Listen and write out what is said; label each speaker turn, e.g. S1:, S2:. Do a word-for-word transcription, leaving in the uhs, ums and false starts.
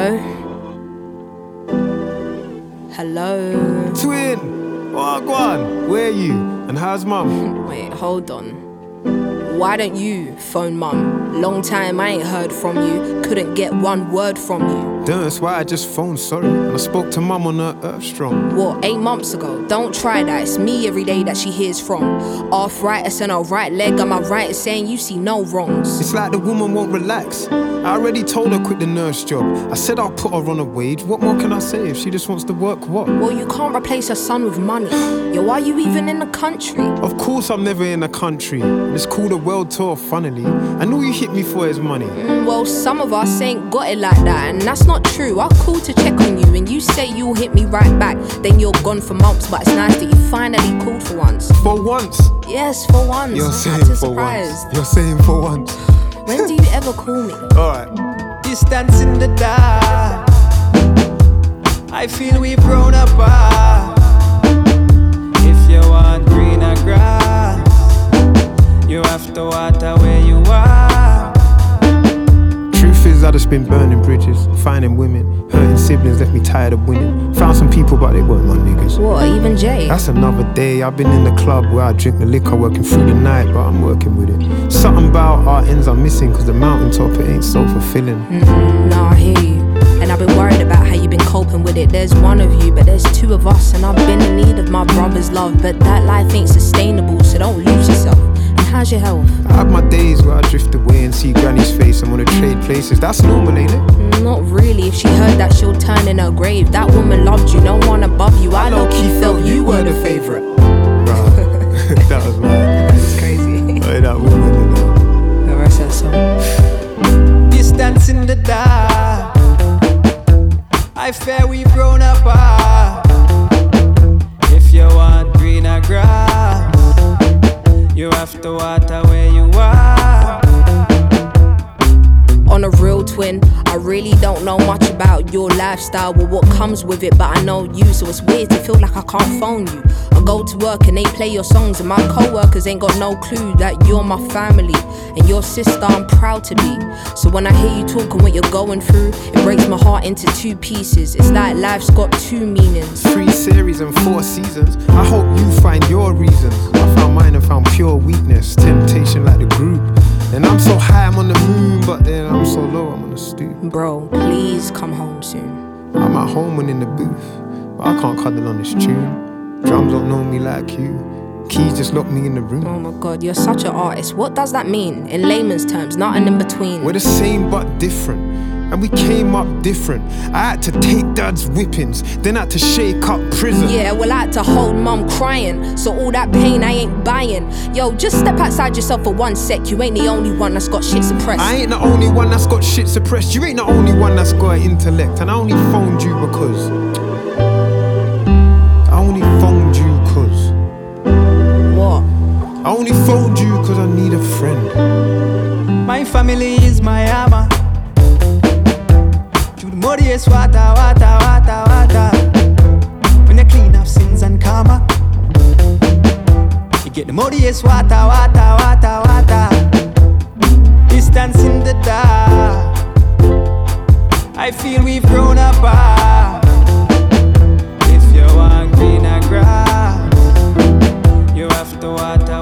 S1: Hello? Hello?
S2: Twin! Oh, go on. Where are you? And how's mum?
S1: Wait, hold on. Why don't you phone mum? Long time I ain't heard from you. Couldn't get one word from you.
S2: Duh, that's why I just phoned, sorry. And I spoke to mum on her Earth Strong.
S1: What, eight months ago? Don't try that, it's me every day that she hears from. Arthritis in her right leg, am I right in saying you see no wrongs?
S2: It's like the woman won't relax. I already told her quit the nurse job. I said I'll put her on a wage. What more can I say if she just wants to work what?
S1: Well, you can't replace her son with money. Yo, why are you even in the country?
S2: Of course I'm never in the country. It's called a world tour, funnily. And all you hit me for is money.
S1: Mm, well, some of us ain't got it like that, and that's not true. I'll call to check on you, and you say you'll hit me right back. Then you're gone for months, but it's nice that you finally called for once.
S2: For once?
S1: Yes, for once.
S2: You're
S1: I'm
S2: saying for
S1: surprised.
S2: once. You're saying for once.
S1: When do you ever call me?
S2: Alright.
S3: Distance in the dark, I feel we've grown apart. If you want greener grass, you have to water where you are.
S2: Truth is, I just been burning bridges, finding women, hurting siblings, left me tired of winning. Found some people, but they weren't my niggas.
S1: What, even Jay?
S2: That's another day. I've been in the club where I drink the liquor, working through the night, but I'm working with it. Something about our ends I'm missing, cause the mountaintop, it ain't so fulfilling.
S1: Mm-hmm, nah, I hear you. And I've been worried about how you've been coping with it. There's one of you, but there's two of us. And I've been in need of my brother's love, but that life ain't sustainable, so don't lose yourself. And how's your health?
S2: I have my days where I drift away and see granny's face. I'm on a trade places, that's normal, ain't it?
S1: Not really. If she heard that, she'll turn in her grave. That woman loved you, no one above you. I low-key felt you were the favourite.
S2: Bruh, that was mad.
S1: It's crazy.
S2: Hey, that woman, you know.
S1: The rest of the song.
S3: Distance in the dark, I fear we've grown apart. If you want greener grass, you have to water where you are.
S1: On a real twin, I really don't know much about your lifestyle or what comes with it, but I know you, so it's weird to feel like I can't phone you. I go to work and they play your songs, and my co-workers ain't got no clue that you're my family and your sister I'm proud to be. So when I hear you talking what you're going through, it breaks my heart into two pieces. It's like life's got two meanings.
S2: Three series and four seasons. I hope you find your reasons. I found mine and found pure weakness, temptation like the group. And I'm so high, I'm on the moon, but then I'm so low, I'm on the stoop.
S1: Bro, please come home soon.
S2: I'm at home and in the booth, but I can't cuddle on this tune. Drums don't know me like you, keys just lock me in the room.
S1: Oh my god, you're such an artist. What does that mean? In layman's terms, not an in-between.
S2: We're the same but different, and we came up different. I had to take dad's whippings, then had to shake up prison.
S1: Yeah, well I had to hold mum crying, so all that pain I ain't buying. Yo, just step outside yourself for one sec. You ain't the only one that's got shit suppressed.
S2: I ain't the only one that's got shit suppressed. You ain't the only one that's got an intellect. And I only phoned you because I only phoned you cause
S1: What?
S2: I only phoned you cause I need a friend.
S3: My family is my armor. Through the muddiest water, water, water, water. When you clean up sins and karma, you get the muddiest water, water, water, water. Distance in the dark, I feel we've grown apart. If you want greener grass, you have to water